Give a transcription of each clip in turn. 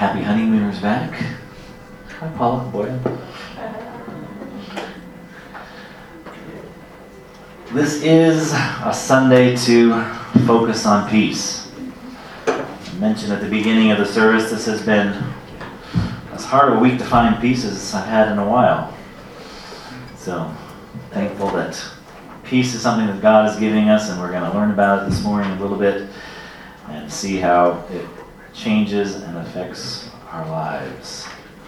Happy honeymooners back. Hi, Paula. Boy. This is a Sunday to focus on peace. I mentioned at the beginning of the service, this has been as hard a week to find peace as I've had in a while. So, thankful that peace is something that God is giving us, and we're going to learn about it this morning a little bit and see how it changes and affects our lives.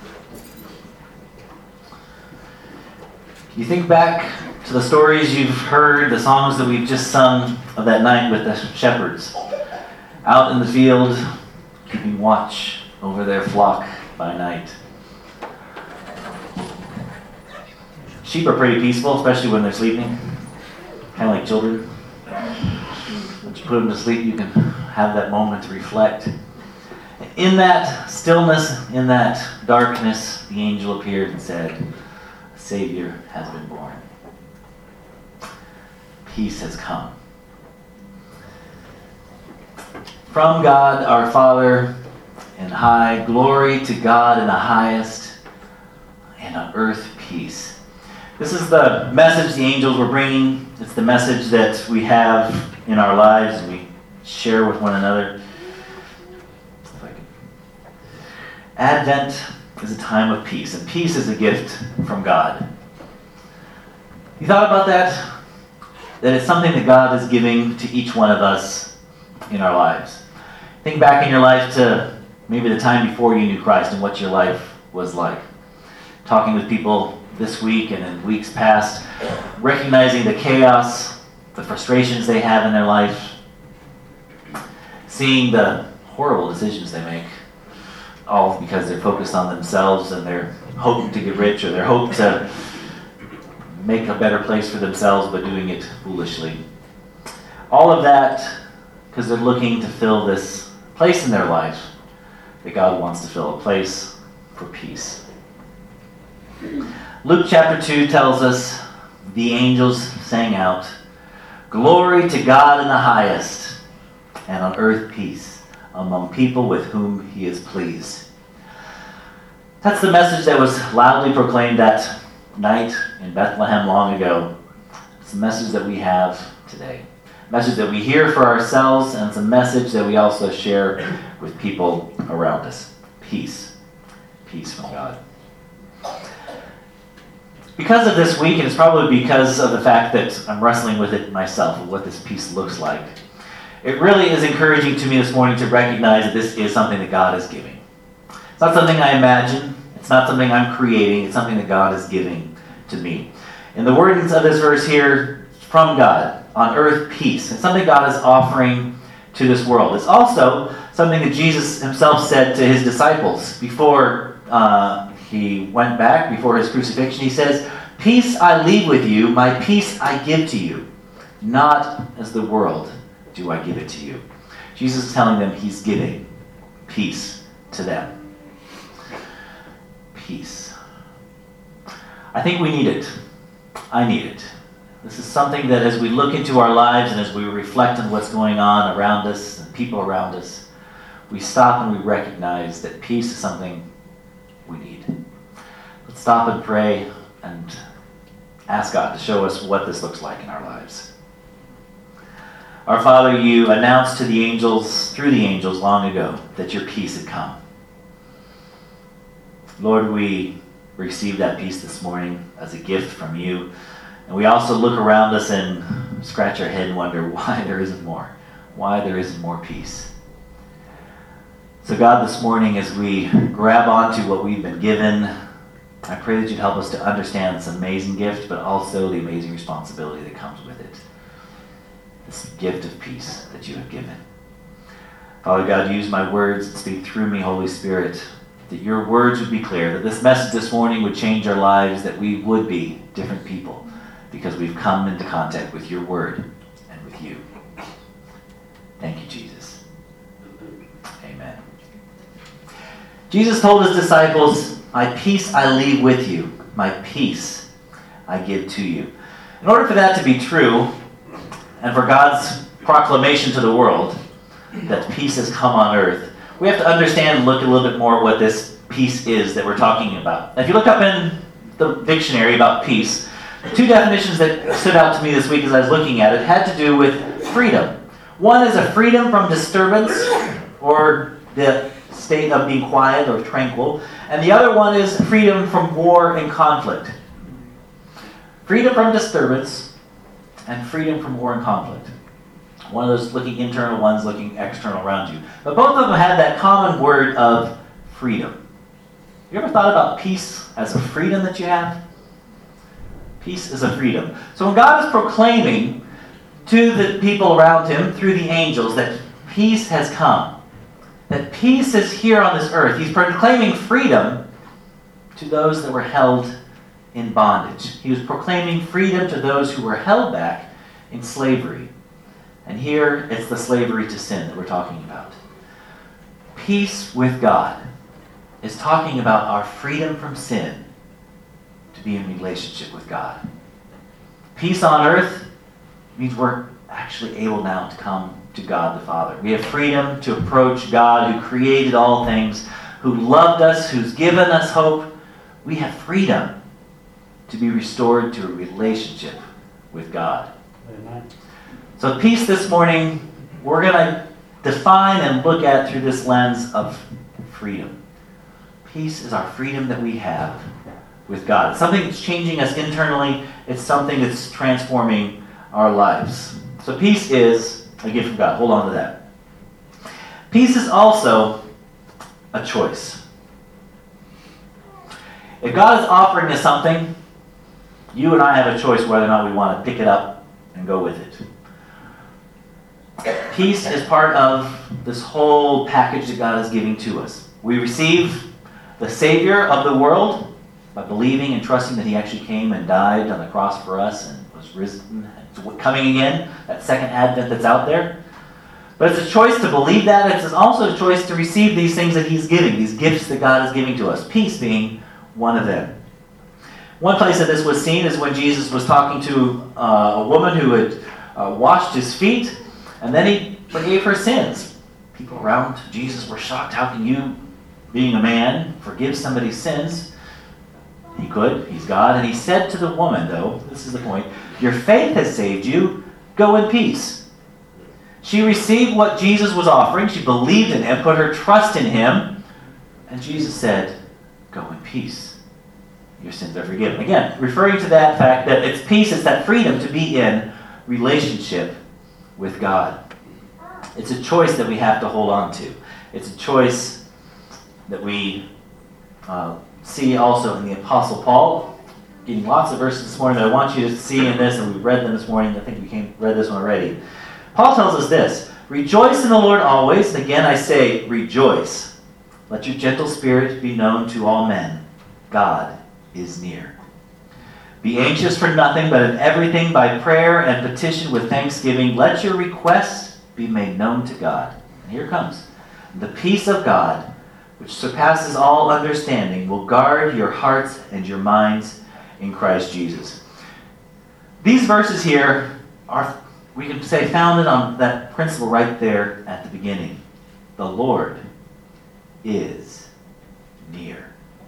You think back to the stories you've heard, the songs that we've just sung of that night with the shepherds, out in the field, keeping watch over their flock by night. Sheep are pretty peaceful, especially when they're sleeping, kind of like children. Once you put them to sleep, you can have that moment to reflect. In that stillness, in that darkness, the angel appeared and said, "A Savior has been born. Peace has come." From God our Father in high, glory to God in the highest, and on earth peace. This is the message the angels were bringing. It's the message that we have in our lives and we share with one another. Advent is a time of peace, and peace is a gift from God. You thought about that? That it's something that God is giving to each one of us in our lives. Think back in your life to maybe the time before you knew Christ and what your life was like. Talking with people this week and in weeks past, recognizing the chaos, the frustrations they have in their life, seeing the horrible decisions they make, all because they're focused on themselves and they're hoping to get rich or they're hoping to make a better place for themselves but doing it foolishly. All of that because they're looking to fill this place in their life that God wants to fill, a place for peace. Luke chapter 2 tells us the angels sang out, "Glory to God in the highest, and on earth peace among people with whom he is pleased." That's the message that was loudly proclaimed that night in Bethlehem long ago. It's a message that we have today. A message that we hear for ourselves, and it's a message that we also share with people around us. Peace. Peace from God. Because of this week, and it's probably because of the fact that I'm wrestling with it myself, of what this peace looks like, it really is encouraging to me this morning to recognize that this is something that God is giving. It's not something I imagine. It's not something I'm creating. It's something that God is giving to me. In the wordings of this verse here, from God, on earth peace. It's something God is offering to this world. It's also something that Jesus himself said to his disciples before he went back, before his crucifixion. He says, "Peace I leave with you, my peace I give to you. Not as the world do I give it to you." Jesus is telling them he's giving peace to them. Peace. I think we need it. I need it. This is something that as we look into our lives and as we reflect on what's going on around us and people around us, we stop and we recognize that peace is something we need. Let's stop and pray and ask God to show us what this looks like in our lives. Our Father, you announced to the angels, through the angels long ago, that your peace had come. Lord, we receive that peace this morning as a gift from you. And we also look around us and scratch our head and wonder why there isn't more. Why there isn't more peace. So God, this morning as we grab onto what we've been given, I pray that you'd help us to understand this amazing gift, but also the amazing responsibility that comes with it. This gift of peace that you have given. Father God, use my words and speak through me, Holy Spirit, that your words would be clear, that this message this morning would change our lives, that we would be different people because we've come into contact with your word and with you. Thank you, Jesus. Amen. Jesus told his disciples, "My peace I leave with you, my peace I give to you." In order for that to be true, and for God's proclamation to the world that peace has come on earth, we have to understand and look a little bit more what this peace is that we're talking about. If you look up in the dictionary about peace, two definitions that stood out to me this week as I was looking at it had to do with freedom. One is a freedom from disturbance, or the state of being quiet or tranquil. And the other one is freedom from war and conflict. Freedom from disturbance and freedom from war and conflict. One of those looking internal, one's looking external around you. But both of them had that common word of freedom. You ever thought about peace as a freedom that you have? Peace is a freedom. So when God is proclaiming to the people around him through the angels that peace has come, that peace is here on this earth, he's proclaiming freedom to those that were held in bondage. He was proclaiming freedom to those who were held back in slavery. And here it's the slavery to sin that we're talking about. Peace with God is talking about our freedom from sin to be in relationship with God. Peace on earth means we're actually able now to come to God the Father. We have freedom to approach God who created all things, who loved us, who's given us hope. We have freedom to be restored to a relationship with God. Amen. So peace this morning, we're going to define and look at through this lens of freedom. Peace is our freedom that we have with God. It's something that's changing us internally. It's something that's transforming our lives. So peace is a gift from God. Hold on to that. Peace is also a choice. If God is offering us something, you and I have a choice whether or not we want to pick it up and go with it. Peace is part of this whole package that God is giving to us. We receive the Savior of the world by believing and trusting that he actually came and died on the cross for us and was risen and coming again, that second advent that's out there. But it's a choice to believe that. It's also a choice to receive these things that he's giving, these gifts that God is giving to us, peace being one of them. One place that this was seen is when Jesus was talking to a woman who had washed his feet, and then he forgave her sins. People around Jesus were shocked. How can you, being a man, forgive somebody's sins? He could. He's God. And he said to the woman, though, this is the point, your faith has saved you. Go in peace. She received what Jesus was offering. She believed in him, put her trust in him. And Jesus said, go in peace. Your sins are forgiven. Again, referring to that fact that it's peace, it's that freedom to be in relationship with God. It's a choice that we have to hold on to. It's a choice that we see also in the Apostle Paul. Getting lots of verses this morning that I want you to see in this, and we've read them this morning. I think we read this one already. Paul tells us this, rejoice in the Lord always. Again, I say, rejoice. Let your gentle spirit be known to all men. God is near. Be anxious for nothing, but in everything by prayer and petition with thanksgiving, let your requests be made known to God. And here it comes. The peace of God, which surpasses all understanding, will guard your hearts and your minds in Christ Jesus. These verses here are, we can say, founded on that principle right there at the beginning. The Lord is near.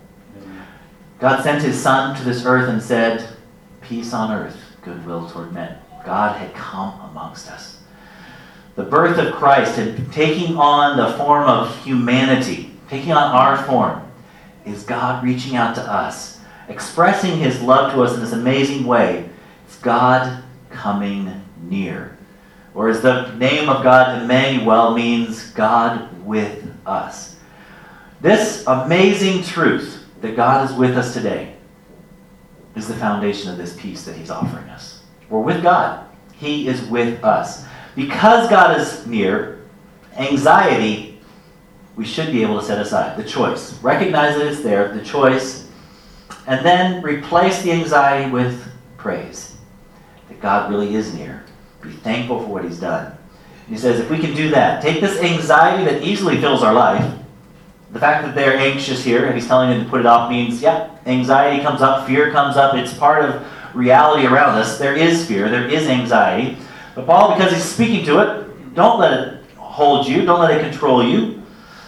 God sent his Son to this earth and said, peace on earth, goodwill toward men. God had come amongst us. The birth of Christ and taking on the form of humanity, taking on our form, is God reaching out to us, expressing his love to us in this amazing way. It's God coming near. Or as the name of God, Emmanuel, means God with us. This amazing truth that God is with us today is the foundation of this peace that he's offering us. We're with God. He is with us. Because God is near, anxiety, we should be able to set aside. The choice. Recognize that it's there, the choice, and then replace the anxiety with praise. That God really is near. Be thankful for what he's done. And he says, if we can do that, take this anxiety that easily fills our life. The fact that they're anxious here, and he's telling them to put it off, means, anxiety comes up, fear comes up. It's part of reality around us. There is fear, there is anxiety. But Paul, because he's speaking to it, don't let it hold you, don't let it control you.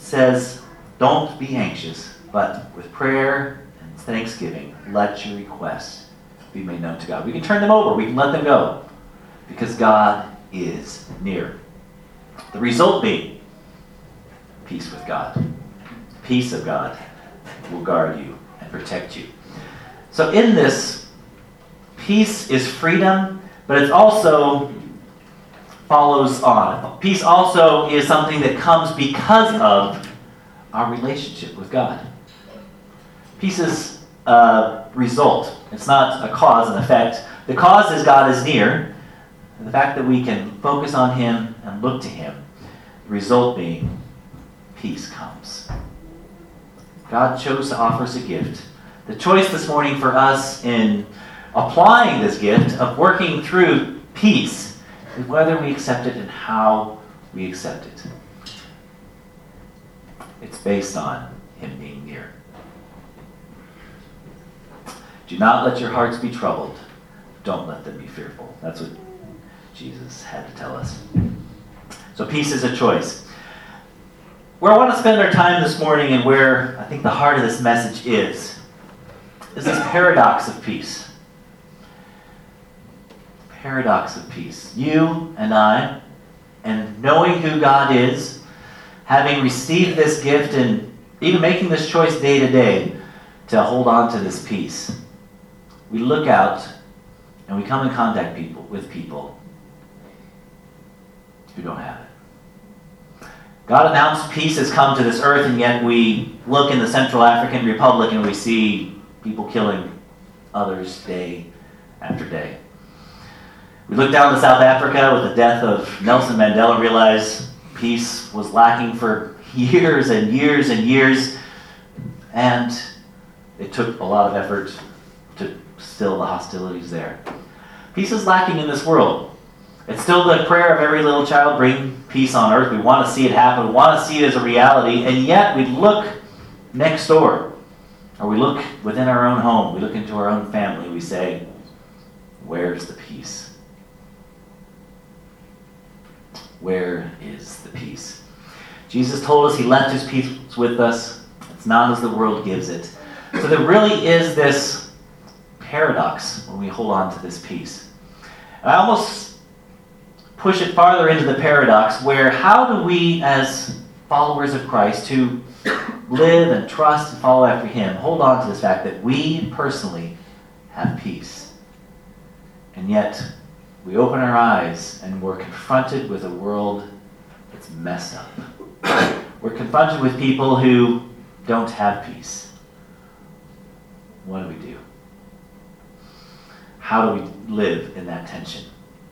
says, don't be anxious, but with prayer and thanksgiving, let your requests be made known to God. We can turn them over. We can let them go because God is near. The result being peace with God. The peace of God will guard you and protect you. So in this, peace is freedom, but it also follows on. Peace also is something that comes because of our relationship with God. Peace is a result. It's not a cause and effect. The cause is God is near, and the fact that we can focus on Him and look to Him. The result being peace comes. God chose to offer us a gift. The choice this morning for us in applying this gift of working through peace is whether we accept it and how we accept it. It's based on Him being near. Do not let your hearts be troubled. Don't let them be fearful. That's what Jesus had to tell us. So peace is a choice. Where I want to spend our time this morning and where I think the heart of this message is this paradox of peace. Paradox of peace. You and I, and knowing who God is, having received this gift and even making this choice day to day to hold on to this peace, we look out and we come in contact with people who don't have it. God announced peace has come to this earth, and yet we look in the Central African Republic and we see people killing others day after day. We look down to South Africa with the death of Nelson Mandela and realize peace was lacking for years and years and years, and it took a lot of effort to still the hostilities there. Peace is lacking in this world. It's still the prayer of every little child, bring peace on earth. We want to see it happen. We want to see it as a reality, and yet we look next door, or we look within our own home, we look into our own family, we say, where's the peace? Where is the peace? Jesus told us He left His peace with us. It's not as the world gives it. So there really is this paradox when we hold on to this peace. And I almost push it farther into the paradox where how do we as followers of Christ who live and trust and follow after Him hold on to this fact that we personally have peace, and yet we open our eyes and we're confronted with a world that's messed up. We're confronted with people who don't have peace. What do we do? How do we live in that tension?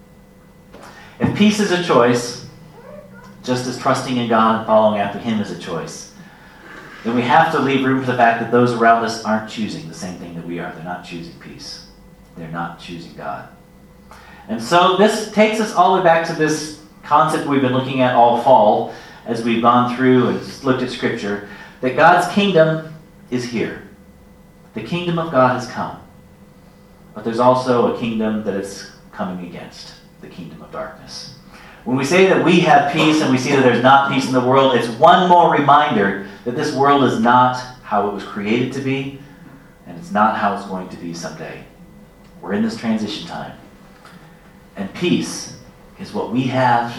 If peace is a choice, just as trusting in God and following after Him is a choice, then we have to leave room for the fact that those around us aren't choosing the same thing that we are. They're not choosing peace. They're not choosing God. And so this takes us all the way back to this concept we've been looking at all fall as we've gone through and looked at Scripture, that God's kingdom is here. The kingdom of God has come. But there's also a kingdom that it's coming against, the kingdom of darkness. When we say that we have peace and we see that there's not peace in the world, it's one more reminder that this world is not how it was created to be, and it's not how it's going to be someday. We're in this transition time. And peace is what we have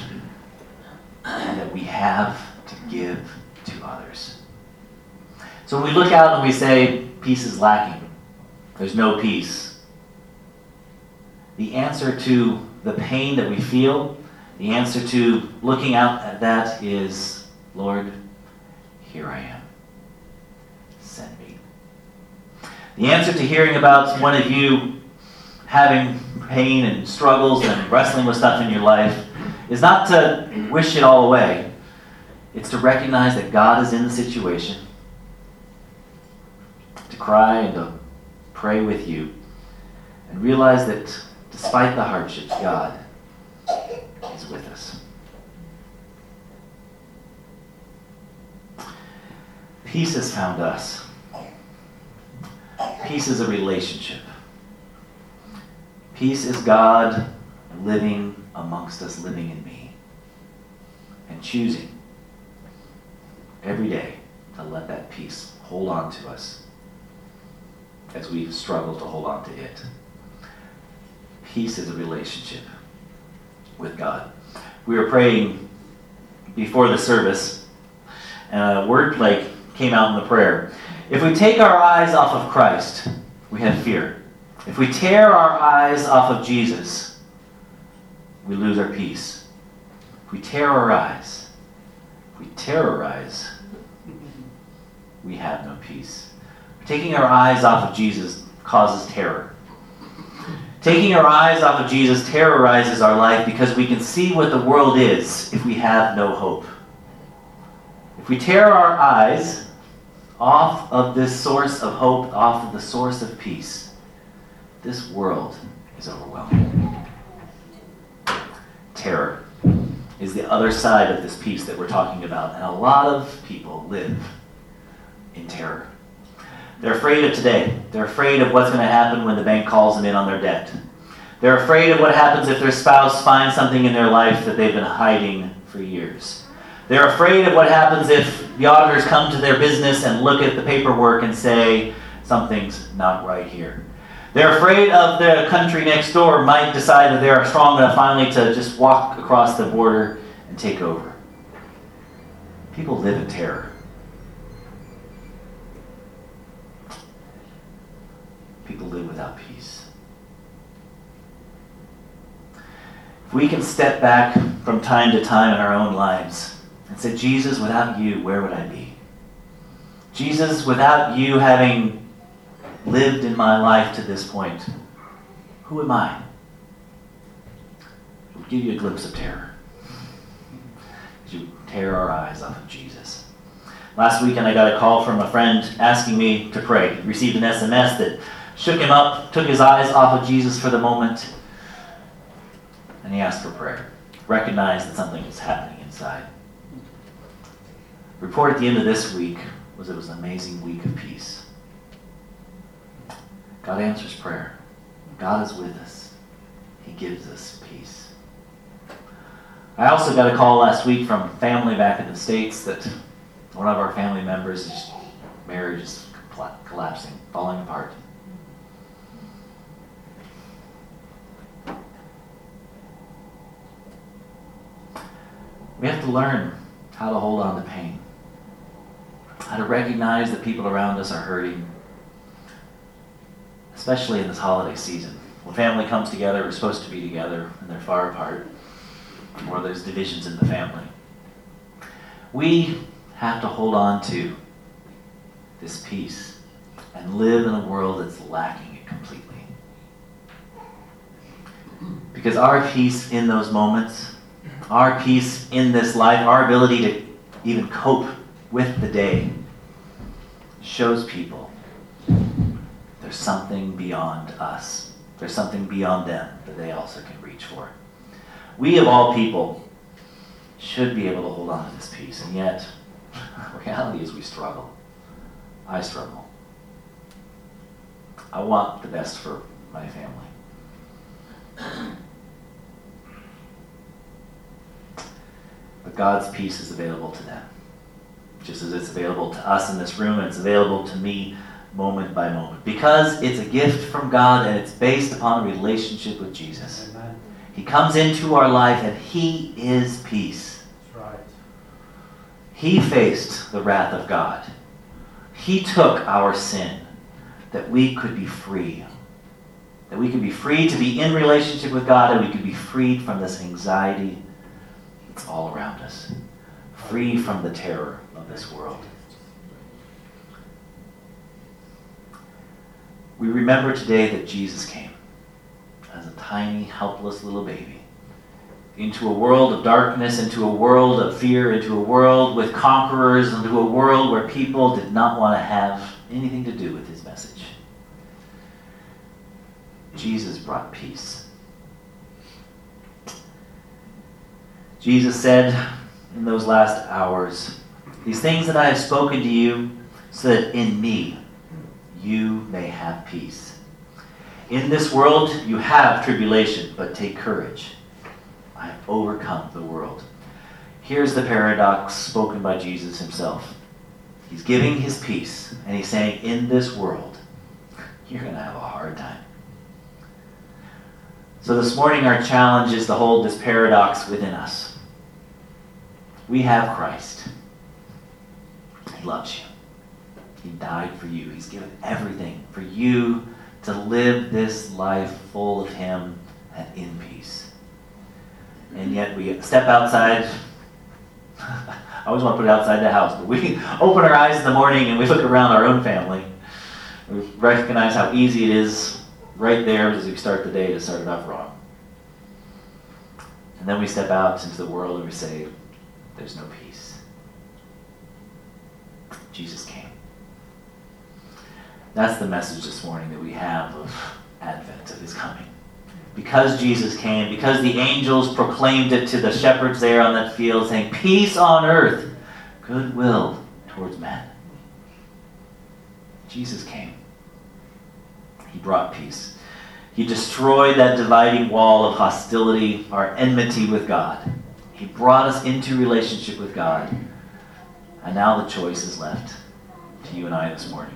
and that we have to give to others. So when we look out and we say, peace is lacking, there's no peace, the answer to the pain that we feel, the answer to looking out at that is, Lord, here I am. Send me. The answer to hearing about one of you having pain and struggles and wrestling with stuff in your life is not to wish it all away. It's to recognize that God is in the situation, to cry and to pray with you, and realize that despite the hardships, God is with us. Peace has found us. Peace is a relationship. Peace is God living amongst us, living in me, and choosing every day to let that peace hold on to us as we struggle to hold on to it. Peace is a relationship with God. We were praying before the service, and a word like came out in the prayer. If we take our eyes off of Christ, we have fear. If we tear our eyes off of Jesus, we lose our peace. If we tear our eyes, if we terrorize, we have no peace. Taking our eyes off of Jesus causes terror. Taking our eyes off of Jesus terrorizes our life because we can see what the world is if we have no hope. If we tear our eyes off of this source of hope, off of the source of peace, this world is overwhelming. Terror is the other side of this peace that we're talking about, and a lot of people live in terror. They're afraid of today. They're afraid of what's going to happen when the bank calls them in on their debt. They're afraid of what happens if their spouse finds something in their life that they've been hiding for years. They're afraid of what happens if the auditors come to their business and look at the paperwork and say, something's not right here. They're afraid of the country next door might decide that they're strong enough finally to just walk across the border and take over. People live in terror. People live without peace. If we can step back from time to time in our own lives and say, Jesus, without you, where would I be? Jesus, without you having lived in my life to this point, who am I? It will give you a glimpse of terror. As you tear our eyes off of Jesus. Last weekend I got a call from a friend asking me to pray. He received an SMS that shook him up, took his eyes off of Jesus for the moment, and he asked for prayer. Recognized that something was happening inside. The report at the end of this week was it was an amazing week of peace. God answers prayer. God is with us. He gives us peace. I also got a call last week from family back in the States that one of our family members' marriage is collapsing, falling apart. We have to learn how to hold on to pain, how to recognize that people around us are hurting, especially in this holiday season. When family comes together, we're supposed to be together, and they're far apart, or there's divisions in the family. We have to hold on to this peace and live in a world that's lacking it completely. Because our peace in those moments, our peace in this life, our ability to even cope with the day, shows people there's something beyond us. There's something beyond them that they also can reach for. We, of all people, should be able to hold on to this peace, and yet, reality is we struggle. I struggle. I want the best for my family. But God's peace is available to them. Just as it's available to us in this room, and it's available to me moment by moment. Because it's a gift from God and it's based upon a relationship with Jesus. Amen. He comes into our life and He is peace. That's right. He faced the wrath of God. He took our sin that we could be free. That we could be free to be in relationship with God, and we could be freed from this anxiety that's all around us. Free from the terror of this world. We remember today that Jesus came as a tiny, helpless little baby into a world of darkness, into a world of fear, into a world with conquerors, into a world where people did not want to have anything to do with His message. Jesus brought peace. Jesus said in those last hours, "These things that I have spoken to you, so that in me you may have peace. In this world you have tribulation, but take courage. I have overcome the world." Here's the paradox spoken by Jesus himself. He's giving his peace, and he's saying, in this world, you're going to have a hard time. So this morning our challenge is to hold this paradox within us. We have Christ. He loves you. He died for you. He's given everything for you to live this life full of him and in peace. And yet we step outside. I always want to put it outside the house, but we open our eyes in the morning and we look around our own family. We recognize how easy it is right there as we start the day to start it off wrong. And then we step out into the world and we say, there's no peace. Jesus came. That's the message this morning that we have of Advent, of his coming. Because Jesus came, because the angels proclaimed it to the shepherds there on that field, saying, peace on earth, goodwill towards men. Jesus came. He brought peace. He destroyed that dividing wall of hostility, our enmity with God. He brought us into relationship with God. And now the choice is left to you and I this morning.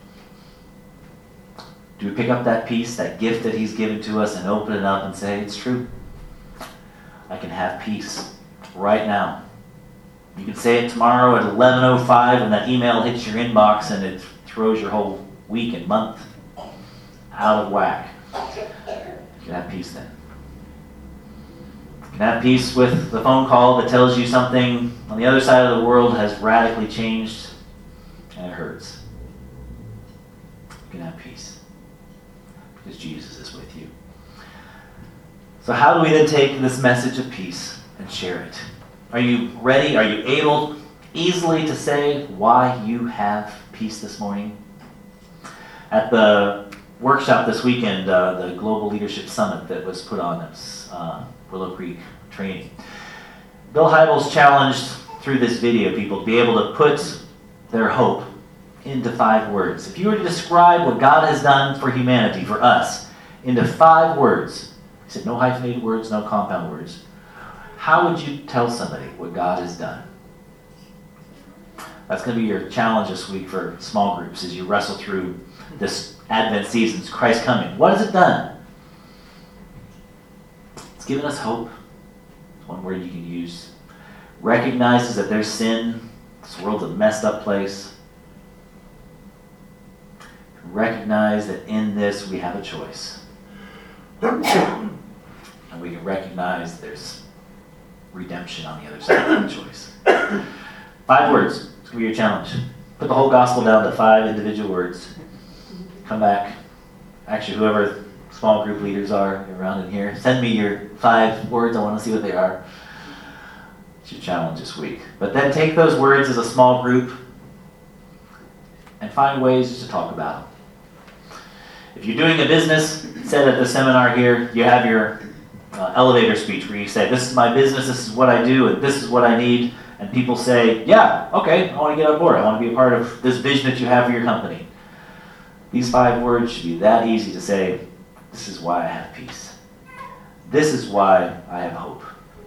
Do we pick up that peace, that gift that he's given to us, and open it up and say, it's true. I can have peace right now. You can say it tomorrow at 11:05 and that email hits your inbox and it throws your whole week and month out of whack. You can have peace then. You can have peace with the phone call that tells you something on the other side of the world has radically changed and it hurts. You can have peace because Jesus is with you. So how do we then take this message of peace and share it? Are you ready? Are you able easily to say why you have peace this morning? At the workshop this weekend, the Global Leadership Summit that was put on at Willow Creek training, Bill Hybels challenged through this video people to be able to put their hope into 5 words. If you were to describe what God has done for humanity, for us, into 5 words, he said no hyphenated words, no compound words, how would you tell somebody what God has done? That's going to be your challenge this week for small groups as you wrestle through this Advent season, Christ coming. What has it done? It's given us hope. It's one word you can use. Recognizes that there's sin. This world's a messed up place. Recognize that in this we have a choice. And we can recognize there's redemption on the other side of the choice. 5 words. It's going to be your challenge. Put the whole gospel down to 5 individual words. Come back. Actually, whoever small group leaders are around in here, send me your 5 words. I want to see what they are. It's your challenge this week. But then take those words as a small group and find ways to talk about them. If you're doing a business, said at the seminar here, you have your elevator speech where you say, this is my business, this is what I do, and this is what I need. And people say, yeah, okay, I want to get on board. I want to be a part of this vision that you have for your company. These 5 words should be that easy to say, this is why I have peace. This is why I have hope.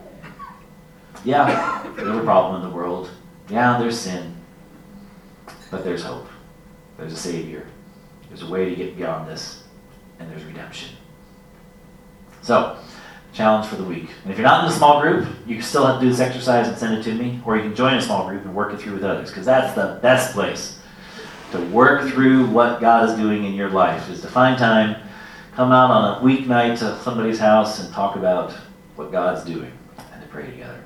Yeah, there's a problem in the world. Yeah, there's sin. But there's hope. There's a Savior. There's a way to get beyond this. And there's redemption. So, challenge for the week. And if you're not in a small group, you can still have to do this exercise and send it to me. Or you can join a small group and work it through with others. Because that's the best place to work through what God is doing in your life. Is to find time, come out on a weeknight to somebody's house and talk about what God's doing. And to pray together.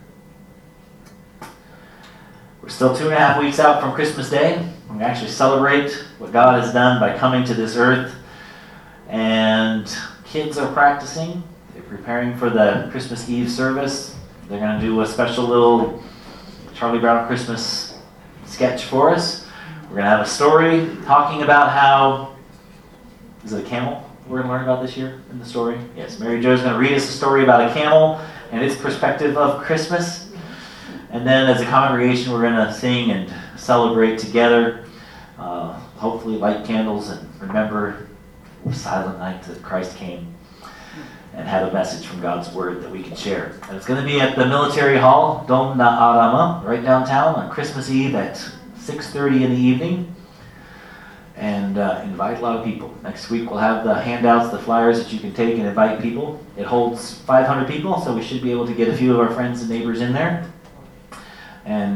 We're still 2.5 weeks out from Christmas Day. We actually celebrate what God has done by coming to this earth. And kids are practicing. They're preparing for the Christmas Eve service. They're going to do a special little Charlie Brown Christmas sketch for us. We're going to have a story talking about how... Is it a camel we're going to learn about this year in the story? Yes, Mary Jo's going to read us a story about a camel and its perspective of Christmas. And then as a congregation, we're going to sing and celebrate together. Hopefully light candles and remember the silent night that Christ came. and have a message from God's Word that we can share. And it's going to be at the Military Hall, Dom Naarama, right downtown on Christmas Eve at 6:30 in the evening. And invite a lot of people. Next week we'll have the handouts, the flyers that you can take and invite people. It holds 500 people, so we should be able to get a few of our friends and neighbors in there. And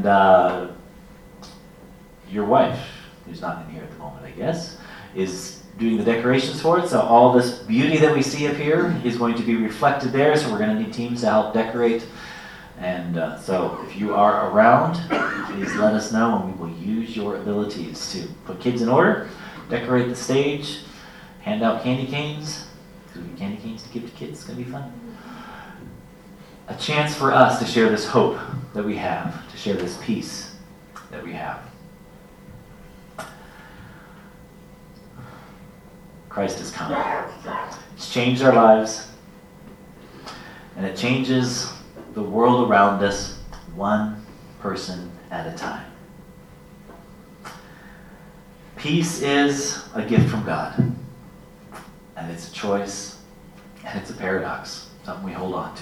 your wife, who's not in here at the moment, I guess, is doing the decorations for it. So all this beauty that we see up here is going to be reflected there. So we're going to need teams to help decorate. And so if you are around, please let us know, and we will use your abilities to put kids in order, decorate the stage, hand out candy canes. There's going to be candy canes to give to kids. It's going to be fun. A chance for us to share this hope that we have, to share this peace that we have. Christ has come. It's changed our lives, and it changes the world around us one person at a time. Peace is a gift from God, and it's a choice, and it's a paradox, something we hold on to.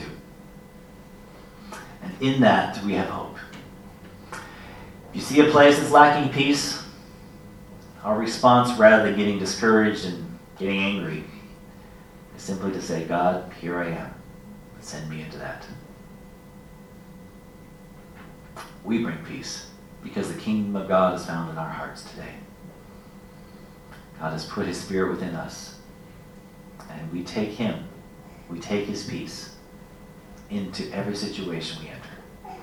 And in that, we have hope. If you see a place that's lacking peace, our response, rather than getting discouraged and getting angry, is simply to say, God, here I am. Send me into that. We bring peace because the kingdom of God is found in our hearts today. God has put his Spirit within us, and we take him, we take his peace into every situation we enter.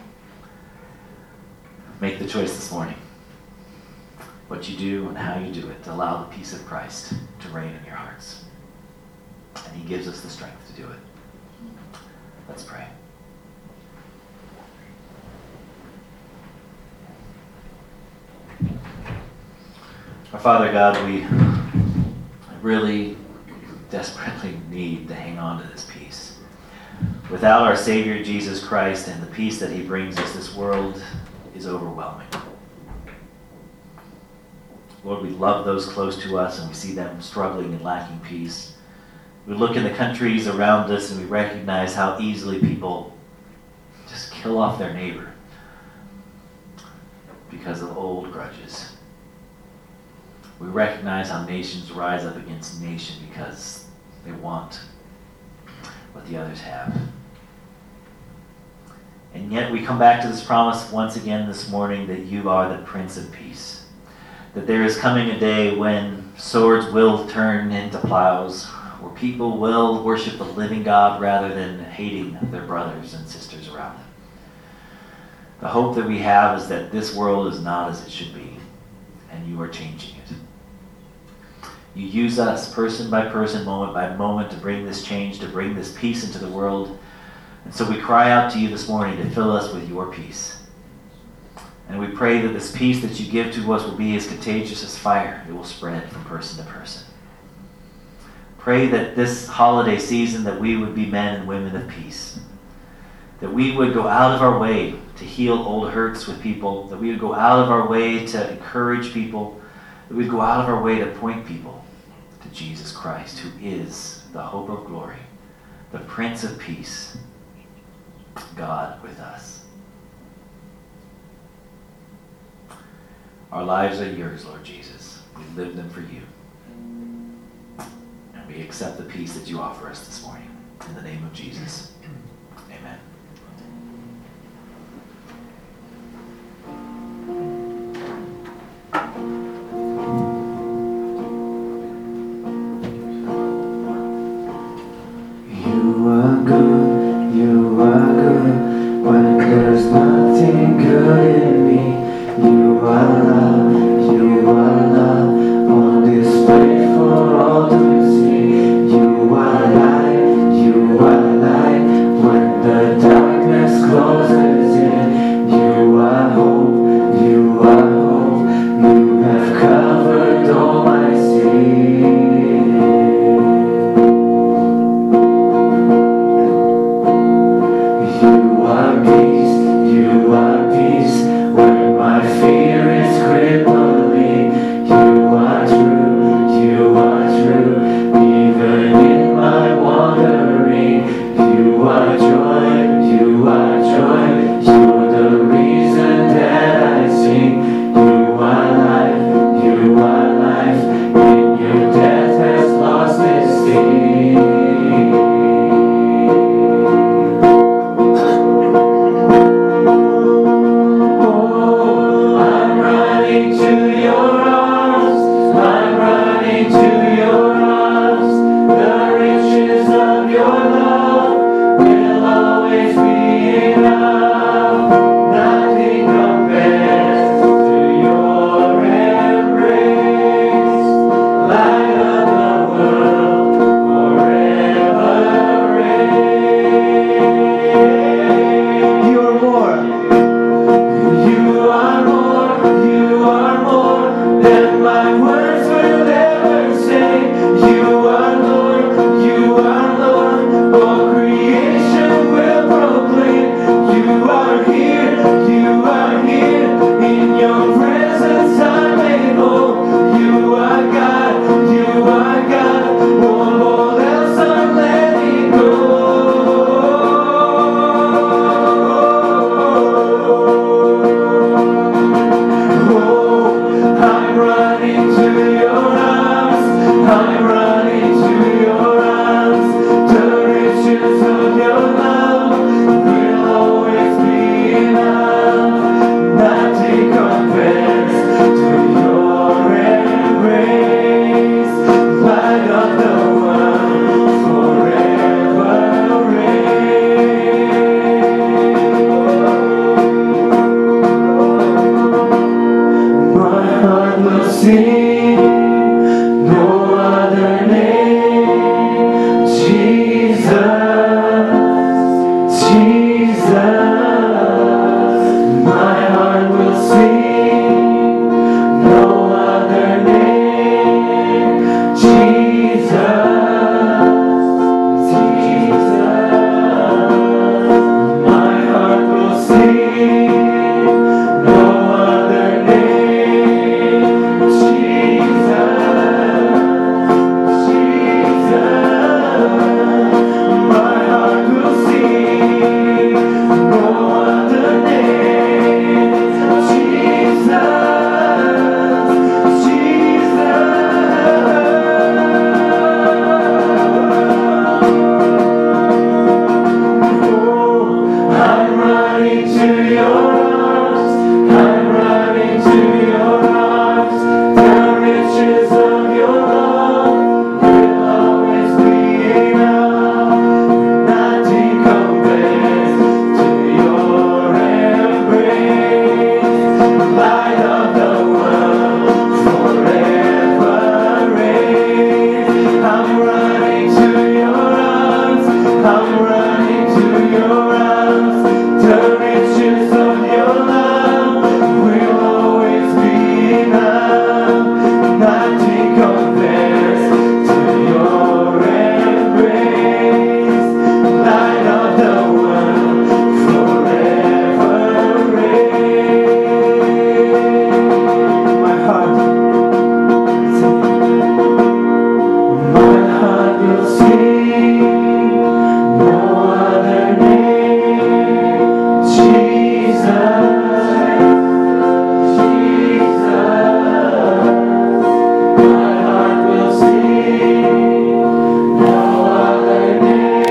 Make the choice this morning. What you do and how you do it, to allow the peace of Christ to reign in your hearts. And he gives us the strength to do it. Let's pray. Our Father God, we really desperately need to hang on to this peace. Without our Savior Jesus Christ and the peace that he brings us, this world is overwhelming. Lord, we love those close to us, and we see them struggling and lacking peace. We look in the countries around us, and we recognize how easily people just kill off their neighbor because of old grudges. We recognize how nations rise up against nation because they want what the others have. And yet we come back to this promise once again this morning that you are the Prince of Peace. That there is coming a day when swords will turn into plows, where people will worship the living God rather than hating their brothers and sisters around them. The hope that we have is that this world is not as it should be, and you are changing it. You use us person by person, moment by moment, to bring this change, to bring this peace into the world. And so we cry out to you this morning to fill us with your peace. And we pray that this peace that you give to us will be as contagious as fire. It will spread from person to person. Pray that this holiday season that we would be men and women of peace. That we would go out of our way to heal old hurts with people. That we would go out of our way to encourage people. That we would go out of our way to point people to Jesus Christ, who is the hope of glory, the Prince of Peace, God with us. Our lives are yours, Lord Jesus. We live them for you. And we accept the peace that you offer us this morning. In the name of Jesus.